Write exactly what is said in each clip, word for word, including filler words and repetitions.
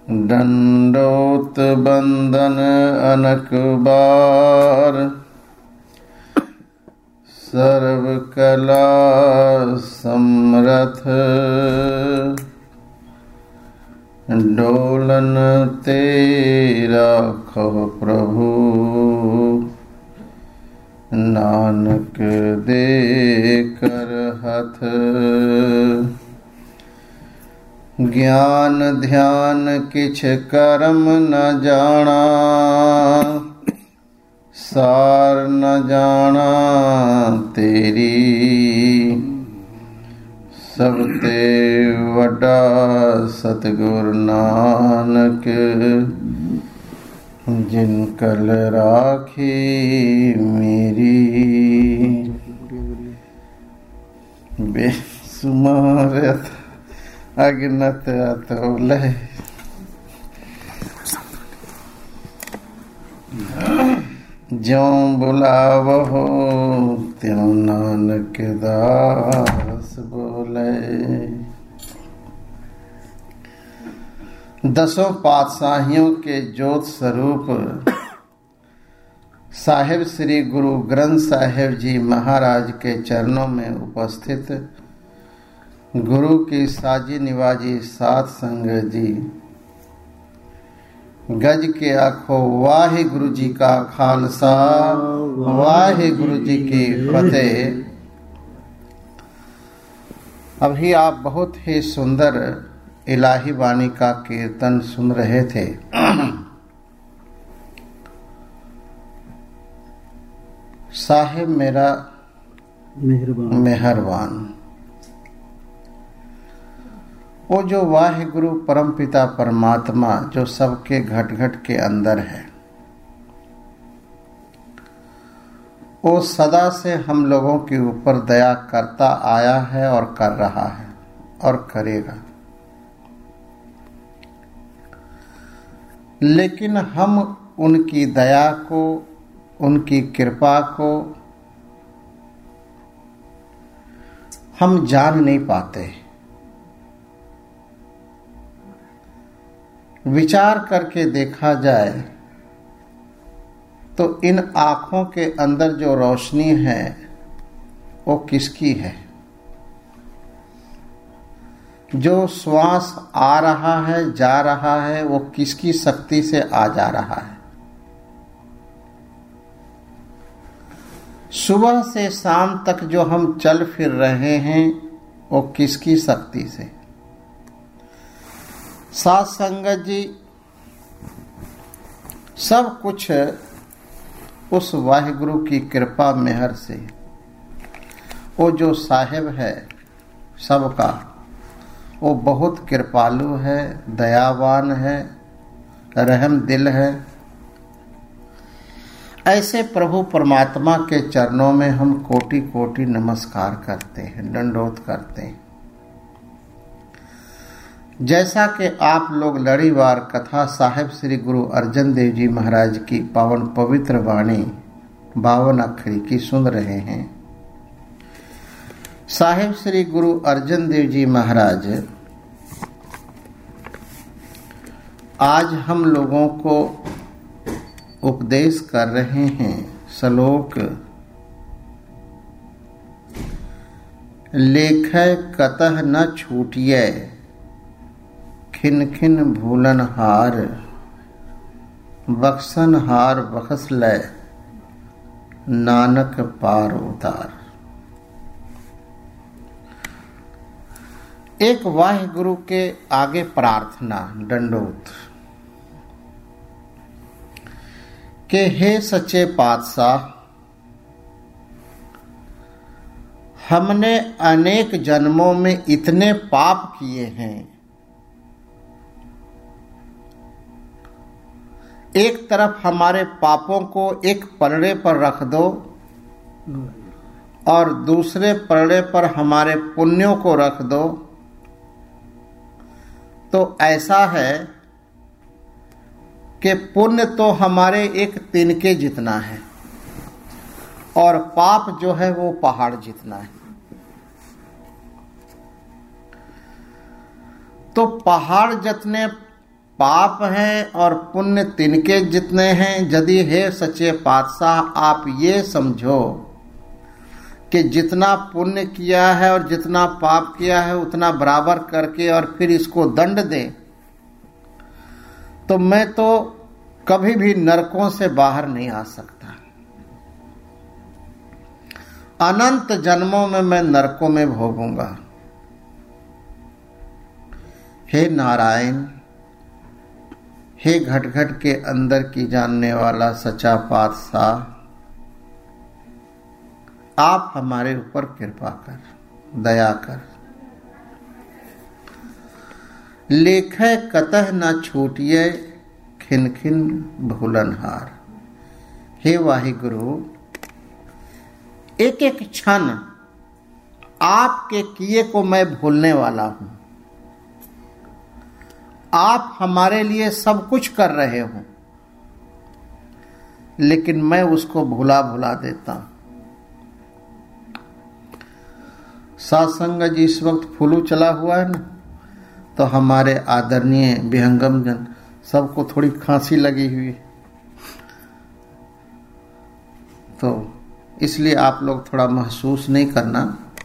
दंडोत बंदन अनक बार, सर्व कला समरथ, डोलन तेरा खो प्रभु, नानक दे कर हथ। ज्ञान ध्यान किछ कर्म न जाना, सार न जाना तेरी, सब ते वड्डा सतगुर नानक, जिन कल राखी मेरी। बेसुमार अगनत अतुल, ज्यों बुलावहो त्यों नानक दास बोले। दसों पातशाहियों के ज्योत स्वरूप साहिब श्री गुरु ग्रंथ साहिब जी महाराज के चरणों में उपस्थित गुरु की साजी निवाजी सात संगत जी, गज के आखो वाहे गुरु जी का खालसा, वाहे गुरु जी की फतेह। अभी आप बहुत ही सुंदर इलाही वाणी का कीर्तन सुन रहे थे। साहिब मेरा मेहरबान मेहरबान, वो जो वाहिगुरु परमपिता परमात्मा जो सबके घट घट के अंदर है, वो सदा से हम लोगों के ऊपर दया करता आया है और कर रहा है और करेगा। लेकिन हम उनकी दया को, उनकी कृपा को हम जान नहीं पाते। विचार करके देखा जाए तो इन आँखों के अंदर जो रोशनी है वो किसकी है? जो श्वास आ रहा है जा रहा है वो किसकी शक्ति से आ जा रहा है? सुबह से शाम तक जो हम चल फिर रहे हैं वो किसकी शक्ति से? सात संगत जी, सब कुछ उस वाहिगुरु की कृपा मेहर से। वो जो साहिब है सबका, वो बहुत कृपालु है, दयावान है, रहम दिल है। ऐसे प्रभु परमात्मा के चरणों में हम कोटि कोटि नमस्कार करते हैं, दंडोत करते हैं। जैसा कि आप लोग लड़ीवार कथा साहिब श्री गुरु अर्जन देव जी महाराज की पावन पवित्र वाणी बावन अक्षरी की सुन रहे हैं। साहिब श्री गुरु अर्जन देव जी महाराज आज हम लोगों को उपदेश कर रहे हैं श्लोक, लेखै कतह न छूटिए, खिन खिन भूलन हार, बक्सन हार बखस लै, नानक पार उतार। एक वाहिगुरु के आगे प्रार्थना, दंडोत के हे सच्चे पातशाह, हमने अनेक जन्मों में इतने पाप किए हैं, एक तरफ हमारे पापों को एक पलड़े पर रख दो और दूसरे पलड़े पर हमारे पुण्यों को रख दो, तो ऐसा है कि पुण्य तो हमारे एक तिनके जितना है और पाप जो है वो पहाड़ जितना है। तो पहाड़ जितने पाप हैं और पुण्य तिनके जितने हैं। यदि हे सच्चे पातशाह आप ये समझो कि जितना पुण्य किया है और जितना पाप किया है उतना बराबर करके और फिर इसको दंड दे, तो मैं तो कभी भी नरकों से बाहर नहीं आ सकता। अनंत जन्मों में मैं नरकों में भोगूंगा। हे नारायण, हे घट घट के अंदर की जानने वाला सच्चा पातशाह, आप हमारे ऊपर कृपा कर, दया कर। लेखै कतह न छूटिए खिन खिन भूलनहार। हे वाहिगुरु, एक एक क्षण आपके किए को मैं भूलने वाला हूं। आप हमारे लिए सब कुछ कर रहे हो, लेकिन मैं उसको भुला भुला देता हूं। सत्संग जी इस वक्त फुलू चला हुआ है ना, तो हमारे आदरणीय विहंगम जन सबको थोड़ी खांसी लगी हुई, तो इसलिए आप लोग थोड़ा महसूस नहीं करना।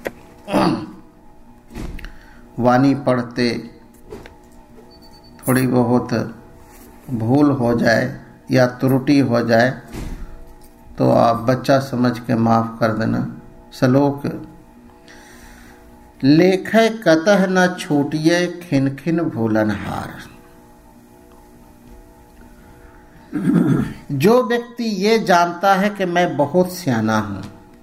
वाणी पढ़ते थोड़ी बहुत भूल हो जाए या त्रुटि हो जाए तो आप बच्चा समझ के माफ कर देना। श्लोक लेखै कतह न छूटिए खिन खिन भूलनहार। जो व्यक्ति ये जानता है कि मैं बहुत सियाना हूं,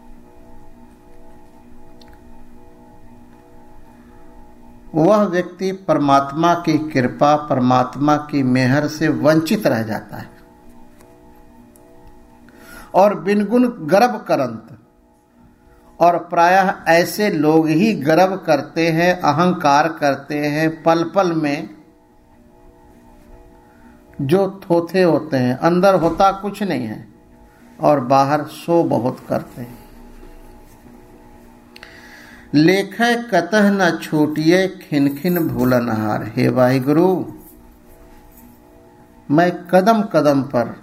वह व्यक्ति परमात्मा की कृपा, परमात्मा की मेहर से वंचित रह जाता है और बिनगुन गर्व करंत। और प्रायः ऐसे लोग ही गर्व करते हैं, अहंकार करते हैं पल पल में, जो थोथे होते हैं, अंदर होता कुछ नहीं है और बाहर शो बहुत करते हैं। लेखै कतह न छूटिए खिन खिन भूलनहार। हे वाहिगुरु, मैं कदम कदम पर,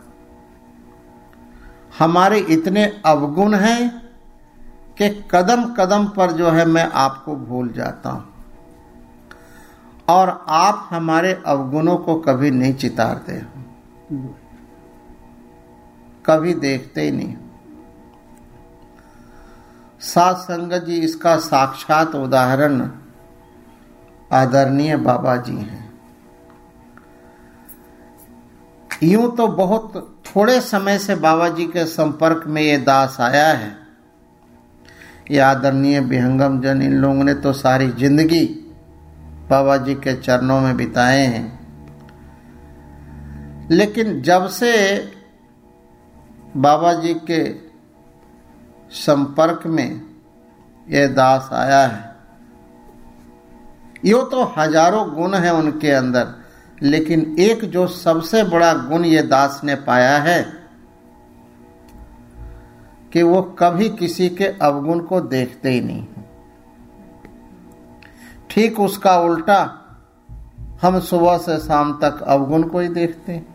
हमारे इतने अवगुण हैं कि कदम कदम पर जो है मैं आपको भूल जाता हूं और आप हमारे अवगुणों को कभी नहीं चितारते हो, कभी देखते ही नहीं। साध संगत जी इसका साक्षात उदाहरण आदरणीय बाबा जी हैं। यूं तो बहुत थोड़े समय से बाबा जी के संपर्क में ये दास आया है। ये आदरणीय विहंगम जन, इन लोगों ने तो सारी जिंदगी बाबा जी के चरणों में बिताए हैं, लेकिन जब से बाबा जी के संपर्क में यह दास आया है, यो तो हजारों गुण हैं उनके अंदर, लेकिन एक जो सबसे बड़ा गुण ये दास ने पाया है कि वो कभी किसी के अवगुण को देखते ही नहीं। ठीक उसका उल्टा, हम सुबह से शाम तक अवगुण को ही देखते हैं।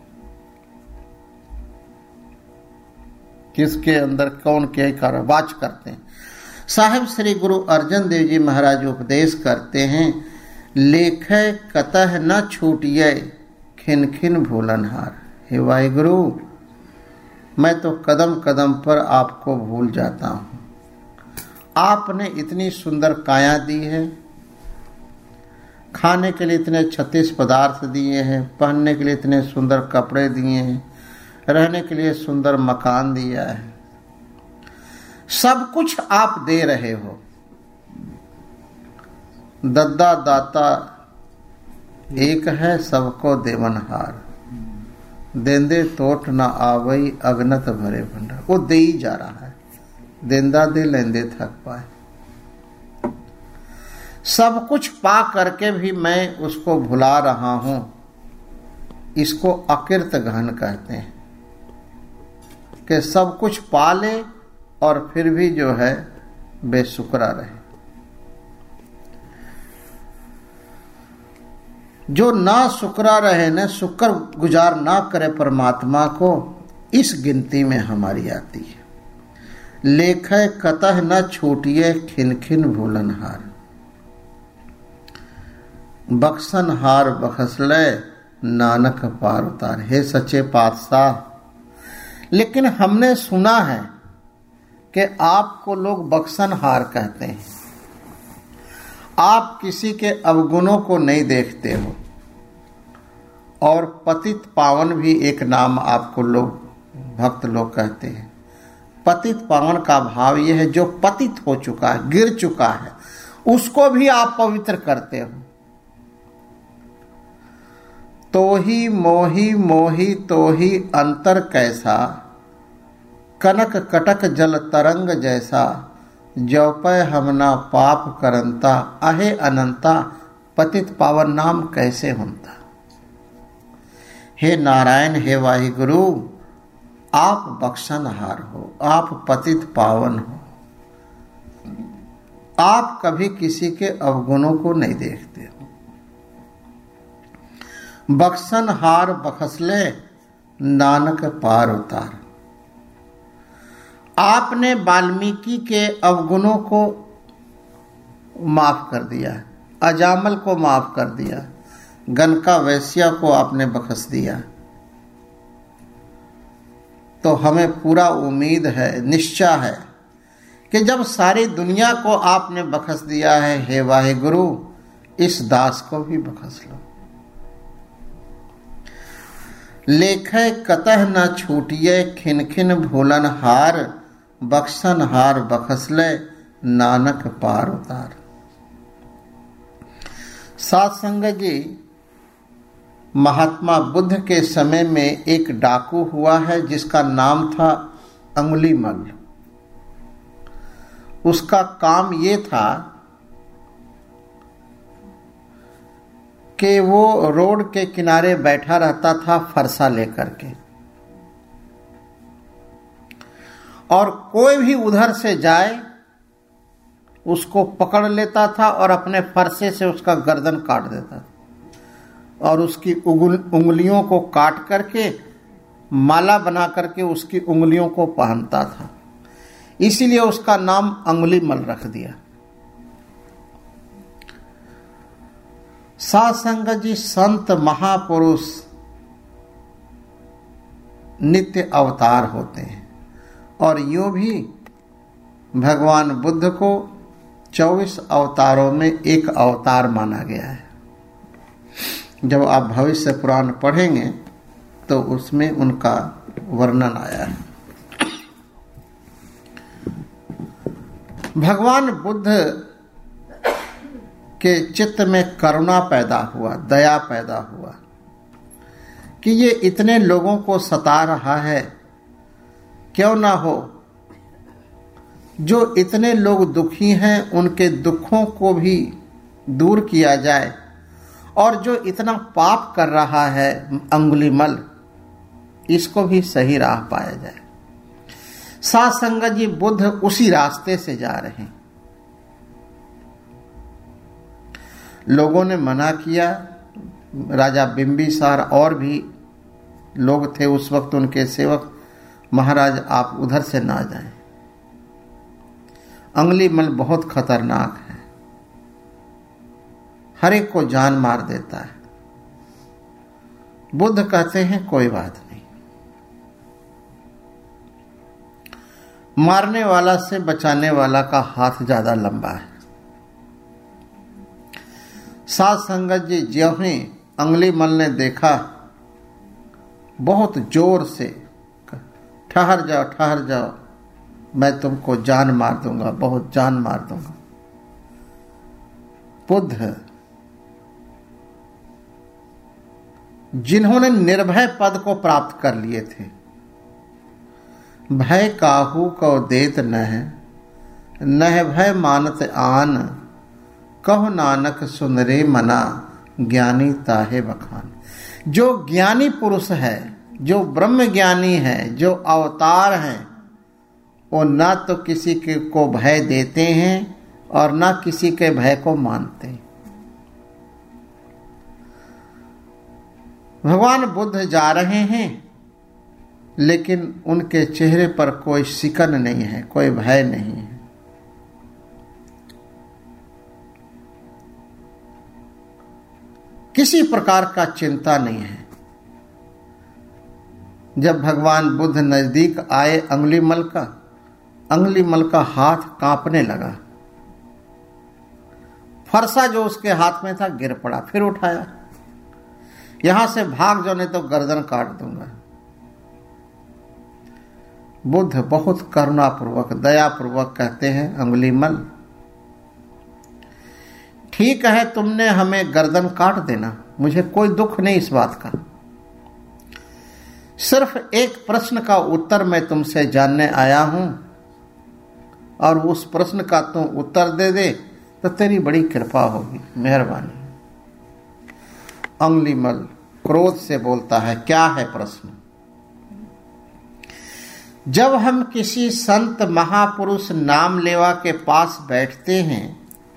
किसके अंदर कौन क्या कर वाच करते हैं। साहिब श्री गुरु अर्जन देव जी महाराज उपदेश करते हैं, लेखै कतह न छूटिए खिन खिन भूलनहार। हे वाहिगुरु, मैं तो कदम कदम पर आपको भूल जाता हूं। आपने इतनी सुंदर काया दी है, खाने के लिए इतने छत्तीस पदार्थ दिए हैं, पहनने के लिए इतने सुंदर कपड़े दिए हैं, रहने के लिए सुंदर मकान दिया है, सब कुछ आप दे रहे हो। दद्दा दाता एक है, सबको देवनहार। देंदे तोट न आवई अगनत भरे भंडार। वो दे ही जा रहा है, देंदा दे लेंदे थक पाए। सब कुछ पा करके भी मैं उसको भुला रहा हूं। इसको अकृत गहन कहते हैं कि सब कुछ पा ले और फिर भी जो है बेशुक्रा रहे। जो ना शुक्रा रहे न शुक्र गुजार ना करे परमात्मा को, इस गिनती में हमारी आती है। लेखे कतह न छूटिए खिन खिन भूलनहार, बख्शनहार बखसले नानक पार उतार। हे सच्चे पातशाह, लेकिन हमने सुना है कि आपको लोग बख्शनहार कहते हैं, आप किसी के अवगुणों को नहीं देखते हो, और पतित पावन भी एक नाम आपको लोग भक्त लोग कहते हैं। पतित पावन का भाव यह है जो पतित हो चुका है, गिर चुका है, उसको भी आप पवित्र करते हो। तो ही मोही मोही तो ही अंतर कैसा, कनक कटक जल तरंग जैसा, जो पै हमना पाप करंता, अहे अनंता पतित पावन नाम कैसे होता। हे नारायण, हे वाहिगुरु, आप बख्शनहार हो, आप पतित पावन हो, आप कभी किसी के अवगुणों को नहीं देखते हो। बख्शनहार बखसले नानक पार उतार। आपने वाल्मीकि के अवगुणों को माफ कर दिया, अजामल को माफ कर दिया, गनका वैश्या को आपने बख्श दिया। तो हमें पूरा उम्मीद है, निश्चय है कि जब सारी दुनिया को आपने बख्श दिया है, हे वाहिगुरु, इस दास को भी बख्श लो। लेखे कतह न छूटिए खिन खिन भूलन हार, बख्शन हार बखसले नानक पार उतार। साथ संगत जी, महात्मा बुद्ध के समय में एक डाकू हुआ है जिसका नाम था अंगुलीमल। उसका काम ये था कि वो रोड के किनारे बैठा रहता था फरसा लेकर के, और कोई भी उधर से जाए उसको पकड़ लेता था और अपने फरसे से उसका गर्दन काट देता था, और उसकी उंगलियों को काट करके माला बना करके उसकी उंगलियों को पहनता था। इसीलिए उसका नाम अंगुलीमल रख दिया। साथ संगत जी, संत महापुरुष नित्य अवतार होते हैं, और यूं भी भगवान बुद्ध को चौबीस अवतारों में एक अवतार माना गया है। जब आप भविष्य पुराण पढ़ेंगे तो उसमें उनका वर्णन आया है। भगवान बुद्ध के चित्त में करुणा पैदा हुआ, दया पैदा हुआ कि ये इतने लोगों को सता रहा है, क्यों ना हो जो इतने लोग दुखी हैं उनके दुखों को भी दूर किया जाए, और जो इतना पाप कर रहा है अंगुलीमल, इसको भी सही राह पाया जाए। साथ संगत जी, बुद्ध उसी रास्ते से जा रहे हैं। लोगों ने मना किया, राजा बिंबिसार और भी लोग थे उस वक्त उनके सेवक, महाराज आप उधर से ना जाएं, अंगुलीमल बहुत खतरनाक है, हर एक को जान मार देता है। बुद्ध कहते हैं कोई बात नहीं, मारने वाला से बचाने वाला का हाथ ज्यादा लंबा है। साथ संगत जी, ज्यों ही अंगुलीमल ने देखा, बहुत जोर से ठहर जाओ ठहर जाओ, मैं तुमको जान मार दूंगा, बहुत जान मार दूंगा। बुद्ध जिन्होंने निर्भय पद को प्राप्त कर लिए थे, भय काहू को देत नह, नह भय मानत आन, कहो नानक सुनरे मना, ज्ञानी ताहे बखान। जो ज्ञानी पुरुष है, जो ब्रह्म ज्ञानी है, जो अवतार हैं, वो ना तो किसी के को भय देते हैं और ना किसी के भय को मानते हैं। भगवान बुद्ध जा रहे हैं, लेकिन उनके चेहरे पर कोई सिकन नहीं है, कोई भय नहीं है। किसी प्रकार का चिंता नहीं है। जब भगवान बुद्ध नजदीक आए अंगुलीमल का, अंगुलीमल का हाथ कांपने लगा। फरसा जो उसके हाथ में था गिर पड़ा, फिर उठाया, यहां से भाग जाओ नहीं तो गर्दन काट दूंगा। बुद्ध बहुत करुणापूर्वक, दयापूर्वक कहते हैं, अंगुलीमल ठीक है, तुमने हमें गर्दन काट देना, मुझे कोई दुख नहीं इस बात का। सिर्फ एक प्रश्न का उत्तर मैं तुमसे जानने आया हूं, और उस प्रश्न का तुम उत्तर दे दे तो तेरी बड़ी कृपा होगी, मेहरबानी। अंगुलीमल क्रोध से बोलता है, क्या है प्रश्न? जब हम किसी संत महापुरुष नाम लेवा के पास बैठते हैं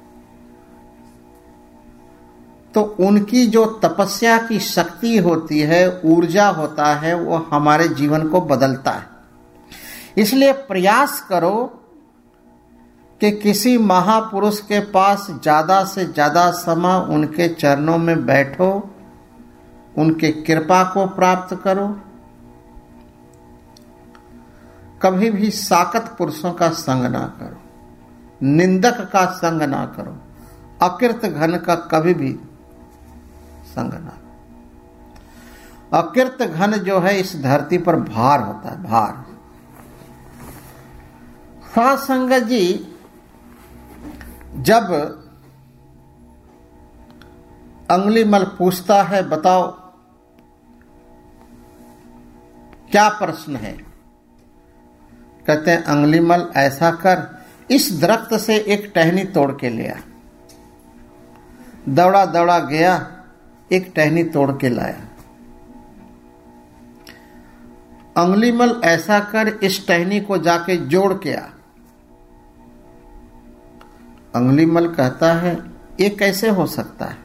तो उनकी जो तपस्या की शक्ति होती है, ऊर्जा होता है, वो हमारे जीवन को बदलता है। इसलिए प्रयास करो कि किसी महापुरुष के पास ज्यादा से ज्यादा समय उनके चरणों में बैठो, उनके कृपा को प्राप्त करो। कभी भी साकत पुरुषों का संग ना करो, निंदक का संग ना करो, अकृत घन का कभी भी संग ना। अकृत घन जो है इस धरती पर भार होता है, भार। साध संगत जी, जब अंगुलीमल पूछता है, बताओ क्या प्रश्न है? कहते हैं, अंगुलीमल ऐसा कर, इस दरख्त से एक टहनी तोड़ के ले आ। दौड़ा दौड़ा गया, एक टहनी तोड़ के लाया। अंगुलीमल ऐसा कर, इस टहनी को जाके जोड़ के आ। अंगुलीमल कहता है, ये कैसे हो सकता है?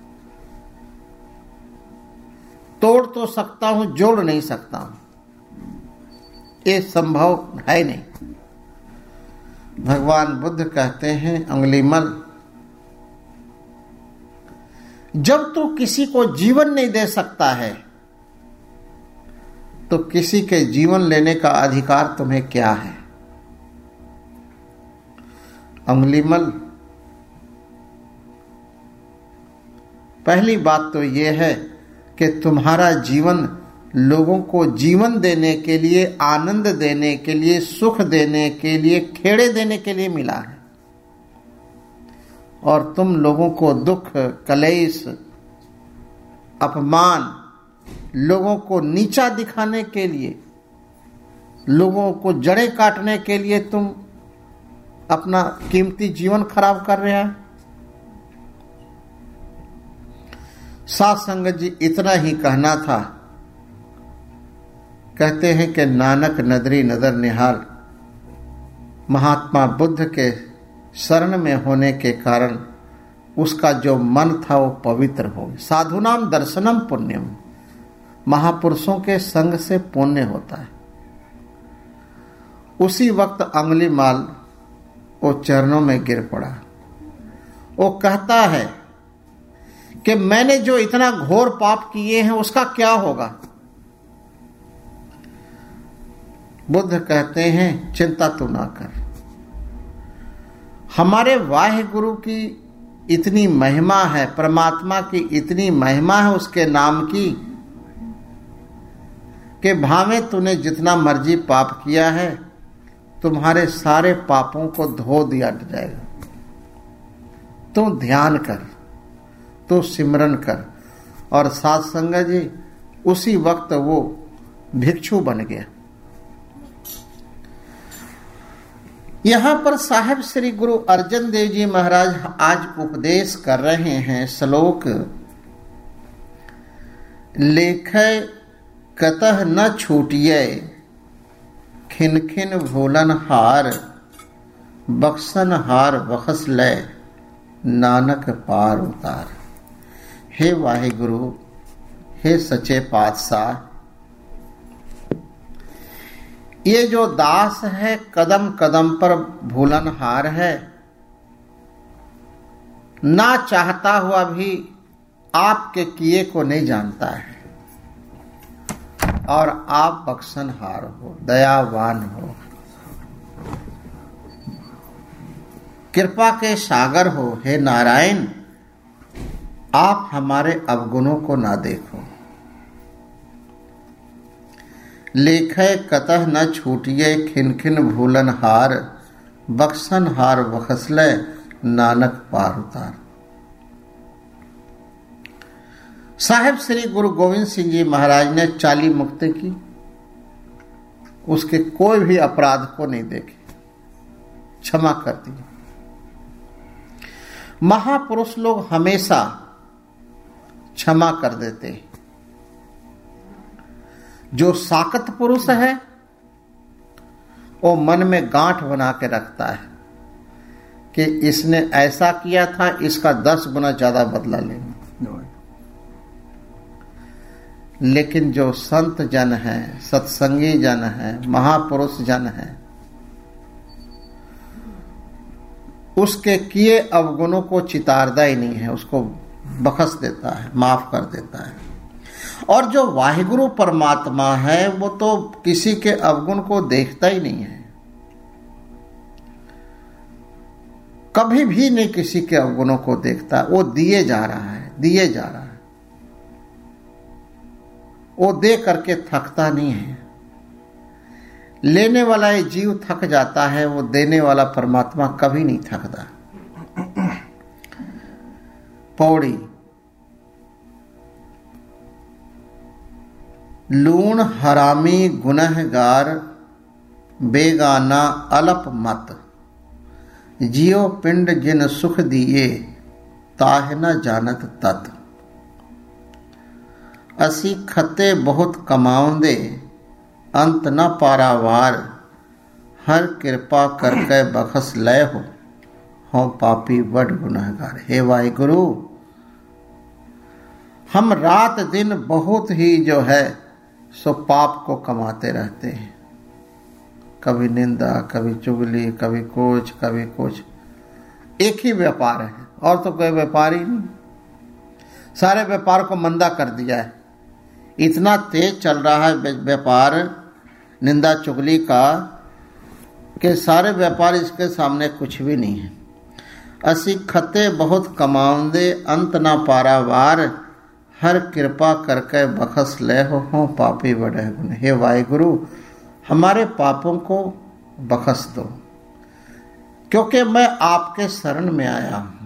तोड़ तो सकता हूं, जोड़ नहीं सकता हूं, ये संभव है नहीं। भगवान बुद्ध कहते हैं, अंगुलीमल जब तू किसी को जीवन नहीं दे सकता है तो किसी के जीवन लेने का अधिकार तुम्हें क्या है? अंगुलीमल, पहली बात तो यह है कि तुम्हारा जीवन लोगों को जीवन देने के लिए, आनंद देने के लिए, सुख देने के लिए, खेड़े देने के लिए मिला है, और तुम लोगों को दुख, कलेश, अपमान, लोगों को नीचा दिखाने के लिए, लोगों को जड़ें काटने के लिए तुम अपना कीमती जीवन खराब कर रहे हैं। साध संगत जी, इतना ही कहना था। कहते हैं कि नानक नदरी नदर निहाल, महात्मा बुद्ध के शरण में होने के कारण उसका जो मन था वो पवित्र हो गया। साधुनाम दर्शनम पुण्यम, महापुरुषों के संग से पुण्य होता है। उसी वक्त अंगुलीमाल वो चरणों में गिर पड़ा। वो कहता है कि मैंने जो इतना घोर पाप किए हैं उसका क्या होगा? बुद्ध कहते हैं, चिंता तू ना कर, हमारे वाहे गुरु की इतनी महिमा है, परमात्मा की इतनी महिमा है उसके नाम की, कि भावे तूने जितना मर्जी पाप किया है, तुम्हारे सारे पापों को धो दिया जाएगा। तू ध्यान कर, तू सिमरन कर। और साध संगत जी, उसी वक्त वो भिक्षु बन गया। यहां पर साहब श्री गुरु अर्जन देव जी महाराज आज उपदेश कर रहे हैं श्लोक, लेखय कतः न छूटिए, खिन खिन भोलन हार, बक्सन हार बखस ले, नानक पार उतार। हे वाहे गुरु, हे सचे पातशाह, ये जो दास है कदम कदम पर भूलनहार है, ना चाहता हुआ भी आपके किए को नहीं जानता है, और आप बख्शनहार हो, दयावान हो, कृपा के सागर हो। हे नारायण, आप हमारे अवगुणों को ना देखो। लेखे कतह न छूटिए खिन खिन भूलनहार, बख्शनहार बखसले नानक पार उतार। साहिब श्री गुरु गोविंद सिंह जी महाराज ने चाली मुक्ति की, उसके कोई भी अपराध को नहीं देखे, क्षमा कर दिया। महापुरुष लोग हमेशा क्षमा कर देते हैं। जो साकत पुरुष है वो मन में गांठ बना के रखता है कि इसने ऐसा किया था, इसका दस गुना ज्यादा बदला लेंगे। लेकिन जो संत जन है, सत्संगी जन है, महापुरुष जन है, उसके किए अवगुणों को चितारता ही नहीं है, उसको बख्श देता है, माफ कर देता है। और जो वाहिगुरु परमात्मा है वो तो किसी के अवगुण को देखता ही नहीं है, कभी भी नहीं किसी के अवगुणों को देखता। वो दिए जा रहा है, दिए जा रहा है, वो दे करके थकता नहीं है। लेने वाला ये जीव थक जाता है, वो देने वाला परमात्मा कभी नहीं थकता। पौड़ी, लूण हरामी गुनहगार, बेगाना अलप मत, जियो पिंड जिन सुख दिए, ताह न जानत तत। असी खते बहुत कमाउंदे, अंत न पारावार, हर कृपा करके बखस लय हो, हो पापी बड़ गुनहगार। हे वाहिगुरु, हम रात दिन बहुत ही जो है सो पाप को कमाते रहते हैं, कभी निंदा, कभी चुगली, कभी कुछ कभी कुछ। एक ही व्यापार है, और तो कोई व्यापार ही नहीं। सारे व्यापार को मंदा कर दिया है। इतना तेज चल रहा है व्यापार निंदा चुगली का कि सारे व्यापार इसके सामने कुछ भी नहीं है। असी खते बहुत कमाउंदे, अंत ना पारावार, हर कृपा करके बखस ले हो, हो पापी बड़े गुण। हे वाहिगुरु, हमारे पापों को बखस दो, क्योंकि मैं आपके शरण में आया हूं।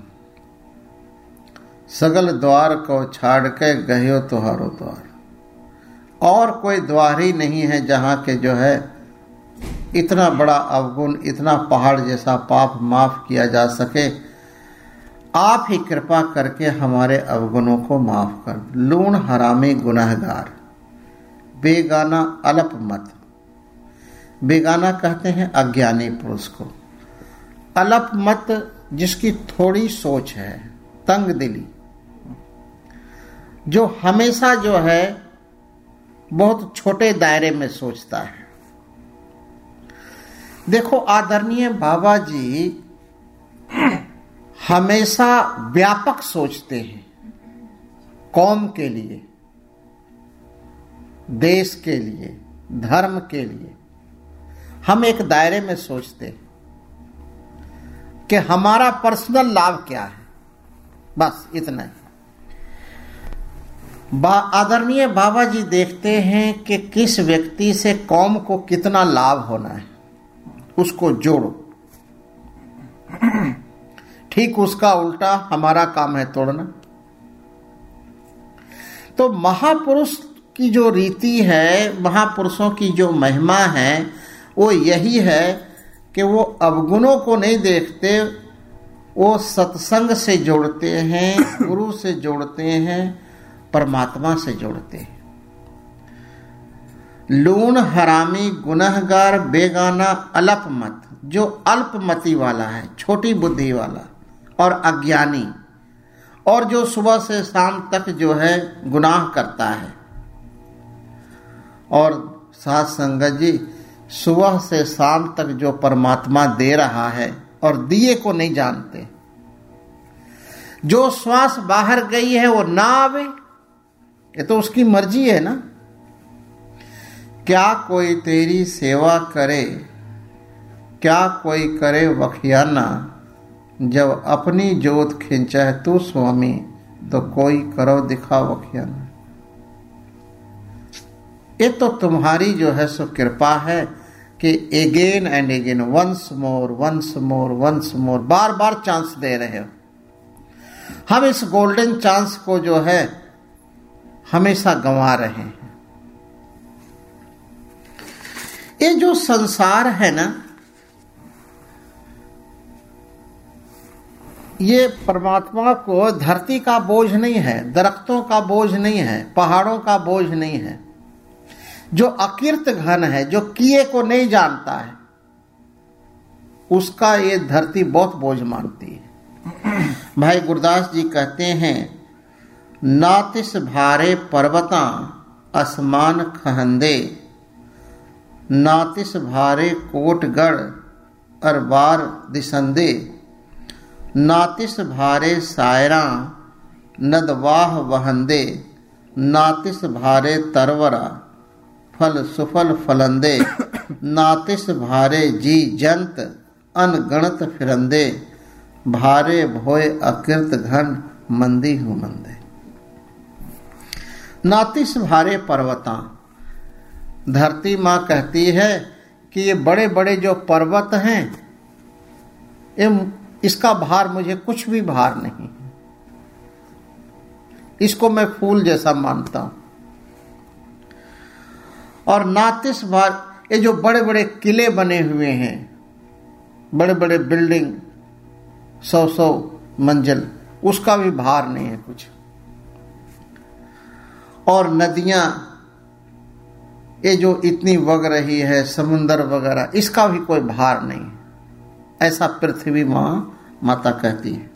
सगल द्वार को छाड़ के गयो तुहारो द्वार, और कोई द्वार ही नहीं है जहां के जो है इतना बड़ा अवगुण, इतना पहाड़ जैसा पाप माफ किया जा सके। आप ही कृपा करके हमारे अवगुणों को माफ कर। लूण हरामी गुनहगार, बेगाना अलप मत। बेगाना कहते हैं अज्ञानी पुरुष को, अलप मत जिसकी थोड़ी सोच है, तंग दिली, जो हमेशा जो है बहुत छोटे दायरे में सोचता है। देखो, आदरणीय बाबा जी हमेशा व्यापक सोचते हैं, कौम के लिए, देश के लिए, धर्म के लिए। हम एक दायरे में सोचते हैं कि हमारा पर्सनल लाभ क्या है, बस इतना ही। बा, आदरणीय बाबा जी देखते हैं कि किस व्यक्ति से कौम को कितना लाभ होना है, उसको जोड़ो। ठीक उसका उल्टा हमारा काम है तोड़ना। तो महापुरुष की जो रीति है, महापुरुषों की जो महिमा है, वो यही है कि वो अवगुणों को नहीं देखते, वो सत्संग से जोड़ते हैं, गुरु से जोड़ते हैं, परमात्मा से जोड़ते हैं। लूण हरामी गुनहगार, बेगाना अलप मत। जो अल्पमति वाला है, छोटी बुद्धि वाला और अज्ञानी, और जो सुबह से शाम तक जो है गुनाह करता है। और साथ संगत जी, सुबह से शाम तक जो परमात्मा दे रहा है और दिए को नहीं जानते, जो श्वास बाहर गई है वो ना आवे, ये तो उसकी मर्जी है ना। क्या कोई तेरी सेवा करे, क्या कोई करे वखियाना, जब अपनी जोत खिंचा है तू स्वामी, तो कोई करो दिखा वखियाना। ये तो तुम्हारी जो है सो कृपा है कि again and again, once more once more once more, बार बार चांस दे रहे हो। हम इस गोल्डन चांस को जो है हमेशा गंवा रहे हैं। ये जो संसार है ना, ये परमात्मा को धरती का बोझ नहीं है, दरख्तों का बोझ नहीं है, पहाड़ों का बोझ नहीं है। जो अकीर्त घन है, जो किए को नहीं जानता है, उसका ये धरती बहुत बोझ मानती है। भाई गुरदास जी कहते हैं, नातिस भारे पर्वता आसमान खहंदे, नातिस भारे कोटगढ़ अरबार दिसंदे, नातिस भारे सायरा नदवाह वहंदे, नातिस भारे तरवरा फल सुफल फलंदे, नातिस भारे जी जंत अनगणत फिरंदे, भारे भोय अकृत घन मंदी हूँ मंदे। नातिस भारे पर्वता, धरती माँ कहती है कि ये बड़े बड़े जो पर्वत हैं, इसका भार मुझे कुछ भी भार नहीं, इसको मैं फूल जैसा मानता हूं। और नातिस भार, ये जो बड़े बड़े किले बने हुए हैं, बड़े बड़े बिल्डिंग सौ सौ मंजिल, उसका भी भार नहीं है कुछ। और नदियां ये जो इतनी वग रही है, समुंदर वगैरह, इसका भी कोई भार नहीं है, ऐसा पृथ्वी माँ माता कहती है।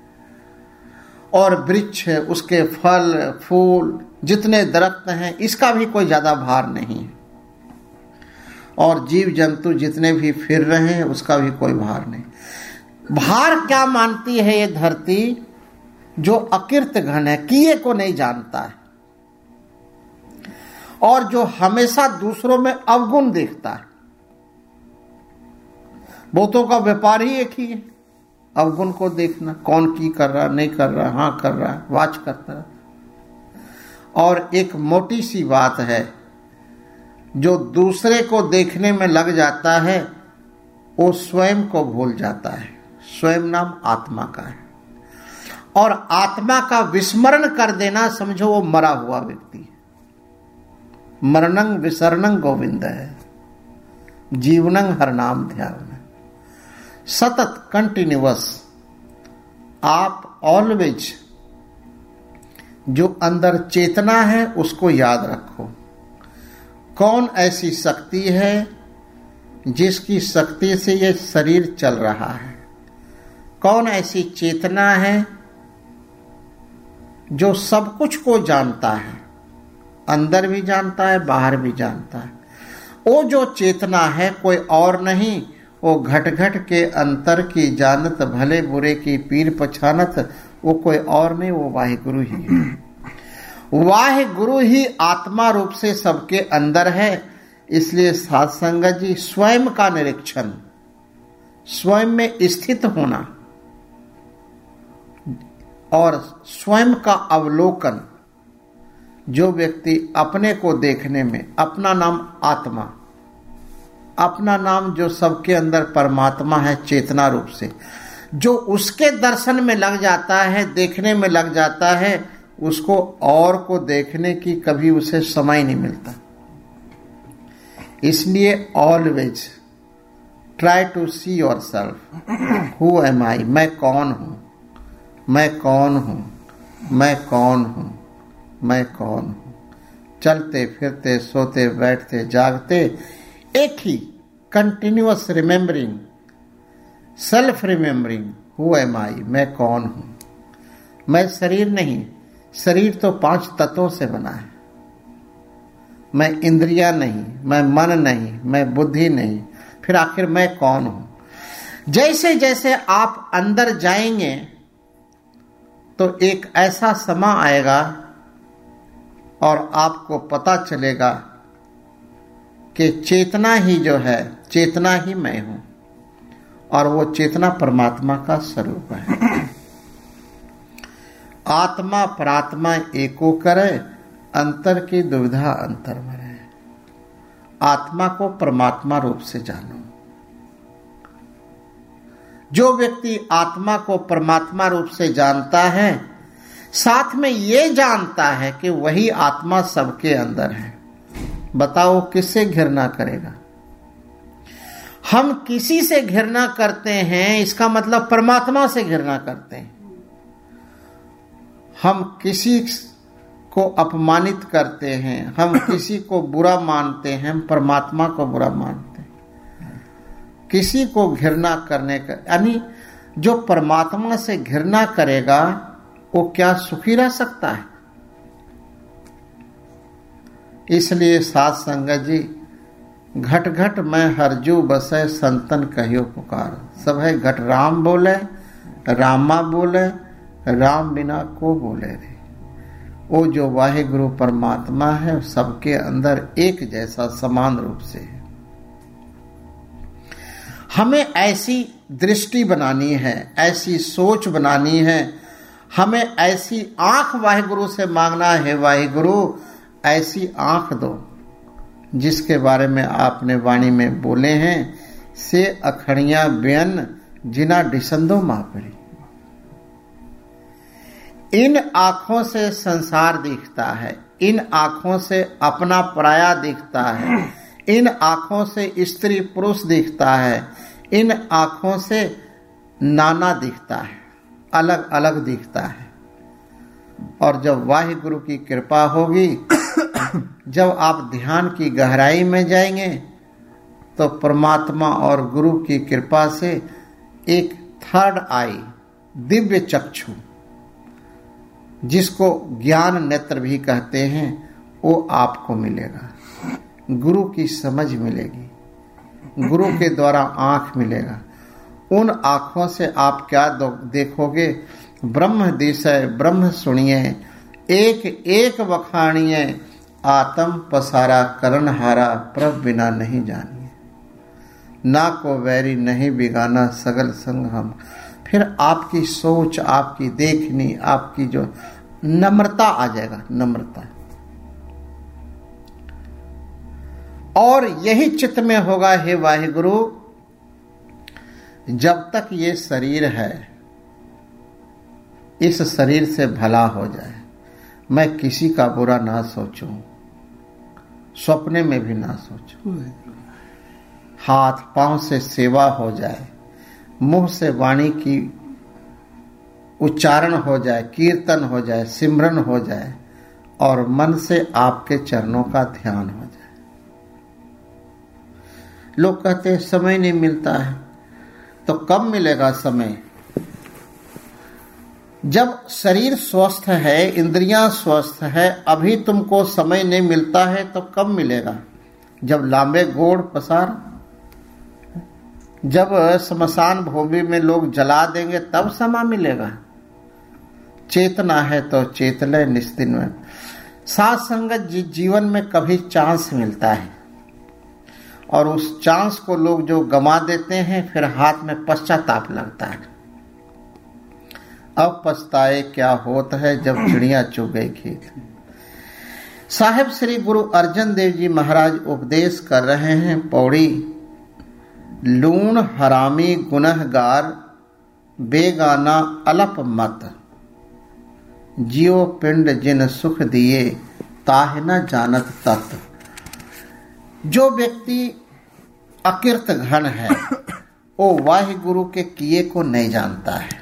और वृक्ष, उसके फल फूल, जितने दरख्त हैं, इसका भी कोई ज्यादा भार नहीं है। और जीव जंतु जितने भी फिर रहे हैं, उसका भी कोई भार नहीं। भार क्या मानती है ये धरती? जो अकृत घन है, किए को नहीं जानता है, और जो हमेशा दूसरों में अवगुण देखता है। बहुतों का व्यापार ही एक ही है, अवगुण को देखना, कौन की कर रहा, नहीं कर रहा, हाँ कर रहा, वाच करता है। और एक मोटी सी बात है, जो दूसरे को देखने में लग जाता है, वो स्वयं को भूल जाता है। स्वयं नाम आत्मा का है, और आत्मा का विस्मरण कर देना, समझो वो मरा हुआ व्यक्ति है। मरणं विसरणं गोविंद है, जीवनं हर नाम ध्यान, सतत कंटिन्यूअस। आप ऑलवेज जो अंदर चेतना है उसको याद रखो। कौन ऐसी शक्ति है जिसकी शक्ति से ये शरीर चल रहा है? कौन ऐसी चेतना है जो सब कुछ को जानता है, अंदर भी जानता है, बाहर भी जानता है? वो जो चेतना है कोई और नहीं, वो घट घट के अंतर की जानत, भले बुरे की पीर पछानत, वो कोई और नहीं, वो वाहिगुरु ही है। वाहिगुरु ही आत्मा रूप से सबके अंदर है। इसलिए साध संगत जी, स्वयं का निरीक्षण, स्वयं में स्थित होना और स्वयं का अवलोकन। जो व्यक्ति अपने को देखने में, अपना नाम आत्मा, अपना नाम जो सबके अंदर परमात्मा है चेतना रूप से, जो उसके दर्शन में लग जाता है, देखने में लग जाता है, उसको और को देखने की कभी उसे समय नहीं मिलता। इसलिए always try to see yourself, who am I, मैं कौन हूं, मैं कौन हूं, मैं कौन हूं, मैं कौन हूं। चलते फिरते, सोते बैठते, जागते, एक ही continuous remembering, self remembering, who am I, मैं कौन हूं। मैं शरीर नहीं, शरीर तो पांच तत्वों से बना है। मैं इंद्रियां नहीं, मैं मन नहीं, मैं बुद्धि नहीं, फिर आखिर मैं कौन हूं। जैसे जैसे आप अंदर जाएंगे तो एक ऐसा समय आएगा और आपको पता चलेगा कि चेतना ही जो है, चेतना ही मैं हूं, और वो चेतना परमात्मा का स्वरूप है। आत्मा परात्मा एको करे, अंतर की दुविधा अंतर में रहे। आत्मा को परमात्मा रूप से जानो। जो व्यक्ति आत्मा को परमात्मा रूप से जानता है, साथ में ये जानता है कि वही आत्मा सबके अंदर है, बताओ किससे घृणा करेगा। हम किसी से घृणा करते हैं, इसका मतलब परमात्मा से घृणा करते हैं। हम किसी को अपमानित करते हैं, हम किसी को बुरा मानते हैं, हम परमात्मा को बुरा मानते हैं। किसी को घृणा करने का, यानी जो परमात्मा से घृणा करेगा वो क्या सुखी रह सकता है। इसलिए साध संगत जी, घट घट मैं हरजू बसे, संतन कहियो पुकार। सब है घट राम बोले, रामा बोले, राम बिना को बोले रे। वो जो वाहिगुरु परमात्मा है सबके अंदर एक जैसा समान रूप से है। हमें ऐसी दृष्टि बनानी है, ऐसी सोच बनानी है, हमें ऐसी आंख वाहिगुरु से मांगना है, वाहिगुरु ऐसी आंख दो जिसके बारे में आपने वाणी में बोले हैं, से अखड़िया बेन जिना डिसंदो मापड़ी। इन आंखों से संसार दिखता है, इन आंखों से अपना पराया दिखता है, इन आंखों से स्त्री पुरुष दिखता है, इन आंखों से नाना दिखता है, अलग अलग दिखता है। और जब वाहिगुरु की कृपा होगी, जब आप ध्यान की गहराई में जाएंगे, तो परमात्मा और गुरु की कृपा से एक थर्ड आई, दिव्य चक्षु, जिसको ज्ञान नेत्र भी कहते हैं, वो आपको मिलेगा। गुरु की समझ मिलेगी, गुरु के द्वारा आंख मिलेगा। उन आंखों से आप क्या देखोगे? ब्रह्म दिशय ब्रह्म सुनिए, एक एक वखाणिए, आत्म पसारा करण हारा, प्रभ बिना नहीं जानिए। ना को वैरी नहीं बिगाना, सगल संग हम। फिर आपकी सोच, आपकी देखनी, आपकी जो नम्रता आ जाएगा, नम्रता। और यही चित्त में होगा, हे वाहिगुरु, जब तक ये शरीर है, इस शरीर से भला हो जाए, मैं किसी का बुरा ना सोचूं, सपने में भी ना सोचूं। हाथ पांव से सेवा हो जाए, मुंह से वाणी की उच्चारण हो जाए, कीर्तन हो जाए, सिमरन हो जाए, और मन से आपके चरणों का ध्यान हो जाए। लोग कहते हैं समय नहीं मिलता है, तो कब मिलेगा समय? जब शरीर स्वस्थ है, इंद्रियां स्वस्थ है, अभी तुमको समय नहीं मिलता है तो कब मिलेगा? जब लांबे गोड़ पसार, जब श्मशान भूमि में लोग जला देंगे तब समय मिलेगा। चेतना है तो चेतले निस्दिन में। साथ संगत जी, जीवन में कभी चांस मिलता है, और उस चांस को लोग जो गंवा देते हैं, फिर हाथ में पश्चाताप लगता है। अब पछताए क्या होता है, जब चिड़िया चुग गई खेत। साहेब श्री गुरु अर्जन देव जी महाराज उपदेश कर रहे हैं, पौड़ी, लूण हरामी गुनहगार, बेगाना अलप मत, जियो पिंड जिन सुख दिए, ताहे न जानत तत्व। जो व्यक्ति अकृत घन है, वो वाहिगुरु के किए को नहीं जानता है।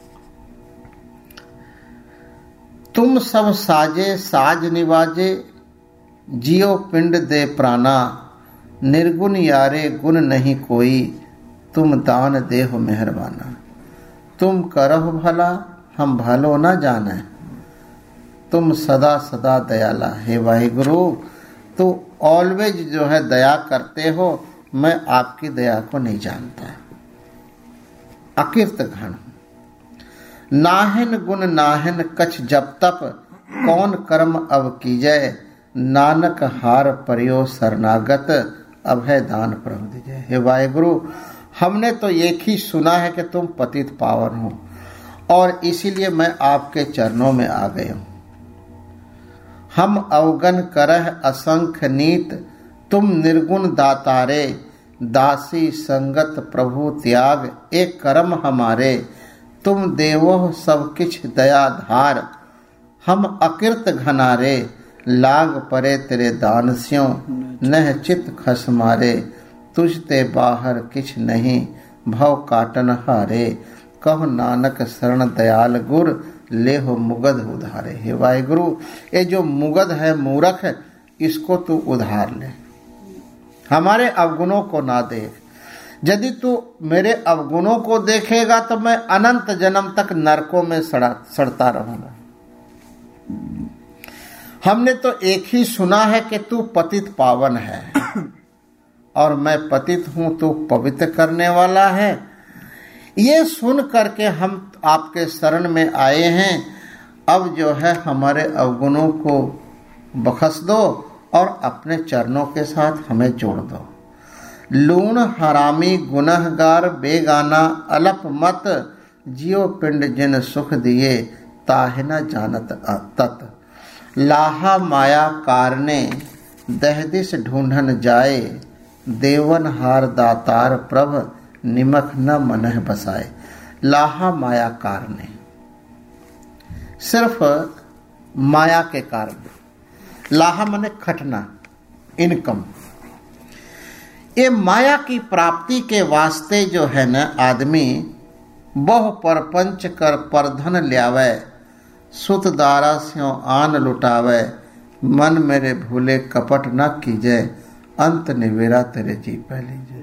तुम सब साजे साज निवाजे, जियो पिंड दे प्राणा, निर्गुण यारे गुण नहीं कोई, तुम दान देहो मेहरबाना। तुम करहो भला हम भलो न जाने, तुम सदा सदा दयाला। हे वाहिगुरु, तो ऑलवेज जो है दया करते हो, मैं आपकी दया को नहीं जानता। अकीर्त घन नाहिन गुण नाहिन कछ जब तप, कौन कर्म अब कीजय, नानक हार परियो शरणागत, अभय दान प्रभु दीजय। हे वाहिगुरु, हमने तो एक ही सुना है कि तुम पतित पावन हो, और इसीलिए मैं आपके चरणों में आ गए हूं। हम अवगन करह असंख्य नीत, तुम निर्गुण दातारे, दासी संगत प्रभु त्याग, एक कर्म हमारे, तुम देवो सब किछ दया धार, हम अकृत घनारे, लाग परे तेरे दान स्यों, नह चित खस मारे, तुझ ते बाहर किछ नहीं, भव काटन हारे, कहो नानक शरण दयाल गुर, ले हो मुगध उधारे। हे वाहिगुरु, ये जो मुगध है, मूर्ख है, इसको तू उधार ले, हमारे अवगुणों को ना देख। यदि तू मेरे अवगुणों को देखेगा तो मैं अनंत जन्म तक नरकों में सड़ा सड़ता रहूंगा। हमने तो एक ही सुना है कि तू पतित पावन है, और मैं पतित हूं, तू पवित्र करने वाला है। ये सुन करके हम आपके शरण में आए हैं। अब जो है हमारे अवगुणों को बख्श दो और अपने चरणों के साथ हमें जोड़ दो। लूण हरामी गुनहगार बेगाना, अलप मत जियो पिंड जिन सुख दिए, ताहे न जानत तत, लाहा माया कारने दहदिस ढूंढन जाए, देवन हार दातार प्रभ निमख न मनह बसाए। लाहा माया कारने, सिर्फ माया के कारण। लाहा माने खटना, इनकम। ये माया की प्राप्ति के वास्ते जो है न आदमी बहु परपंच कर परधन ल्यावे, सुत दारा स्यों आन लुटावे, मन मेरे भूले कपट न कीजे, अंत निवेरा तेरे जी पहली जे।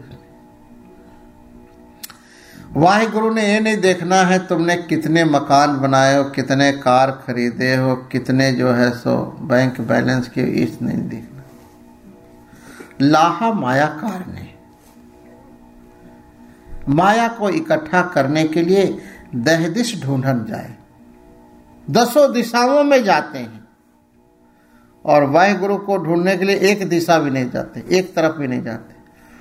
वाहिगुरु ने ये नहीं देखना है तुमने कितने मकान बनाए हो, कितने कार खरीदे हो, कितने जो है सो बैंक बैलेंस के, इस नहीं देखना। लाहा माया कारने, माया को इकट्ठा करने के लिए दहदिश ढूंढन जाए, दसों दिशाओं में जाते हैं, और वाहिगुरु को ढूंढने के लिए एक दिशा भी नहीं जाते, एक तरफ भी नहीं जाते।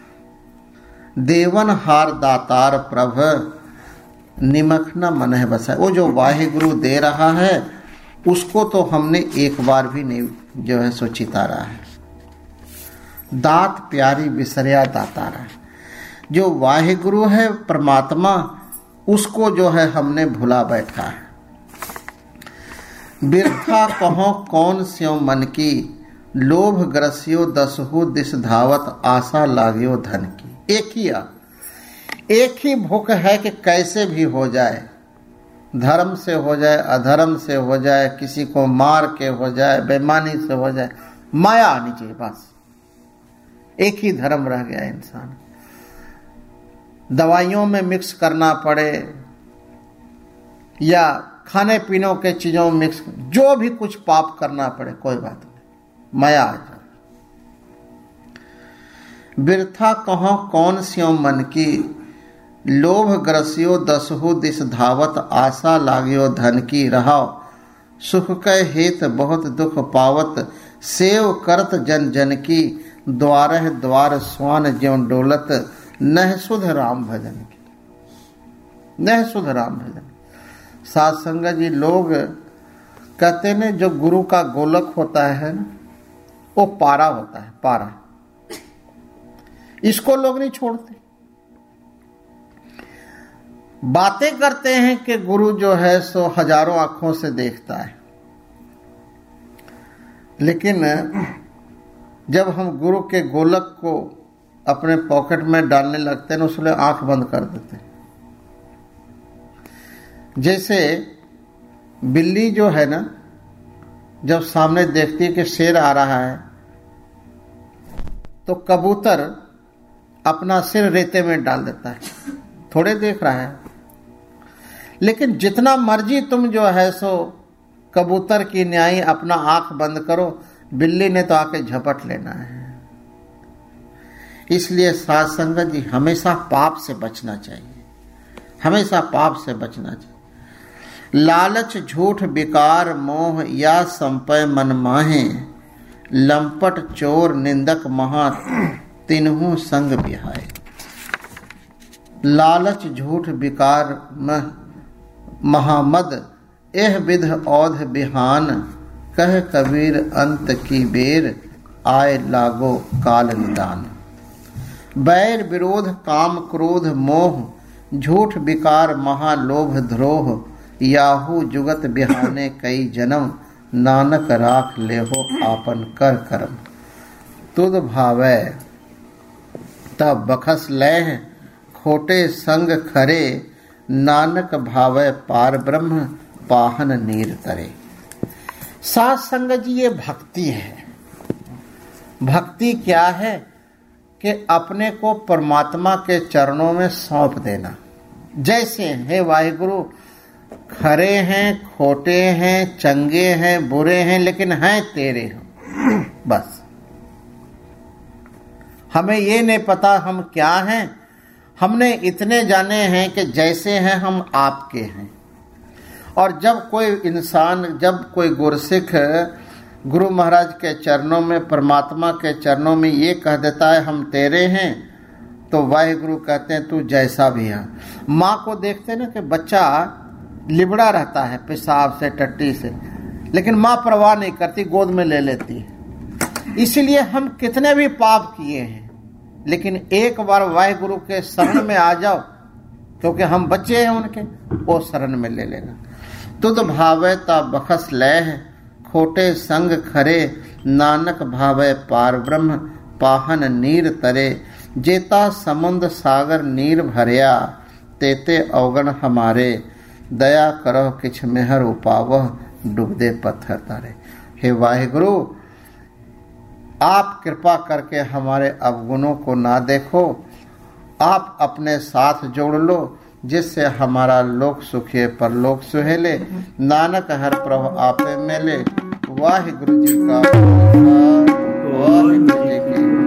देवन हार दातार प्रभ निमख न मनह बसाए। वो जो वाहिगुरु दे रहा है उसको तो हमने एक बार भी नहीं जो है सो चितारा है। दात प्यारी बिसरिया दातारा, जो वाहिगुरु है परमात्मा, उसको जो है हमने भुला बैठा है। बिरथा कहो कौन स्यों मन की, लोभ ग्रसियो दसहु दिस धावत, आशा लागियो धन की। एक ही आ, एक ही भूख है कि कैसे भी हो जाए, धर्म से हो जाए, अधर्म से हो जाए, किसी को मार के हो जाए, बेईमानी से हो जाए, माया आनी चाहिए बस। एक ही धर्म रह गया इंसान। दवाइयों में मिक्स करना पड़े या खाने पीने के चीजों में मिक्स, जो भी कुछ पाप करना पड़े, कोई बात नहीं, माया आ जाए। बिरथा कहो कौन स्यों मन की, लोभ ग्रसियो दसहु दिस धावत, आशा लागियो धन की। रहाओ सुख कै हेत बहुत दुख पावत, सेव करत जन जन की। द्वारह द्वार स्वान ज्यों डोलत, नह सुध राम भजन की। नह सुध राम भजन। साध संगत जी, लोग कहते ने जो गुरु का गोलक होता है ना, वो पारा होता है, पारा। इसको लोग नहीं छोड़ते। बातें करते हैं कि गुरु जो है सो हजारों आंखों से देखता है, लेकिन जब हम गुरु के गोलक को अपने पॉकेट में डालने लगते हैं, उसमें आंख बंद कर देते हैं। जैसे बिल्ली जो है ना, जब सामने देखती है कि शेर आ रहा है, तो कबूतर अपना सिर रेते में डाल देता है, थोड़े देख रहा है। लेकिन जितना मर्जी तुम जो है सो कबूतर की न्यायी अपना आंख बंद करो, बिल्ली ने तो आके झपट लेना है। इसलिए साध संगत जी हमेशा पाप से बचना चाहिए, हमेशा पाप से बचना चाहिए। लालच झूठ विकार मोह या संपय मन माहे, लंपट चोर निंदक महा तिन्हु संग बिहाय। लालच झूठ विकार महामद एह विध औध बिहान, कह कबीर अंत की बेर आए लागो काल निदान। बैर विरोध काम क्रोध मोह झूठ विकार महालोभ द्रोह, याहू जुगत बिहाने कई जन्म, नानक राख लेहो आपन कर करम। तुद भावै तब बखस लह खोटे संग खरे, नानक भावै पार ब्रह्म पाहन नीर तरे। साध संगत जी ये भक्ति है। भक्ति क्या है कि अपने को परमात्मा के चरणों में सौंप देना। जैसे हे वाहिगुरु, खरे हैं खोटे हैं चंगे हैं बुरे हैं, लेकिन हैं तेरे हम। बस हमें ये नहीं पता हम क्या हैं, हमने इतने जाने हैं कि जैसे हैं हम आपके हैं। और जब कोई इंसान, जब कोई गुरसिख गुरु महाराज के चरणों में, परमात्मा के चरणों में ये कह देता है हम तेरे हैं, तो वाहिगुरु कहते हैं तू जैसा भी है। माँ को देखते ना कि बच्चा लिबड़ा रहता है पेशाब से टट्टी से, लेकिन माँ परवाह नहीं करती, गोद में ले लेती है। इसीलिए हम कितने भी पाप किए हैं, लेकिन एक बार वाहिगुरु के शरण में आ जाओ, क्योंकि हम बच्चे हैं उनके, वो शरण में ले लेना। तुद भावे ता बखस लह खोटे संग खरे, नानक भावे पार ब्रह्म पाहन नीर तरे। जेता समुद्र सागर नीर भरिया, तेते अवगण हमारे, दया करो किछ मेहर उपावह, डूबदे पत्थर तारे। हे वाहिगुरु, आप कृपा करके हमारे अवगुणों को ना देखो, आप अपने साथ जोड़ लो, जिससे हमारा लोक सुखे परलोक सुहेले। नानक हर प्रभु आपे मेले। वाहिगुरु जी का वाहिगुरु जी की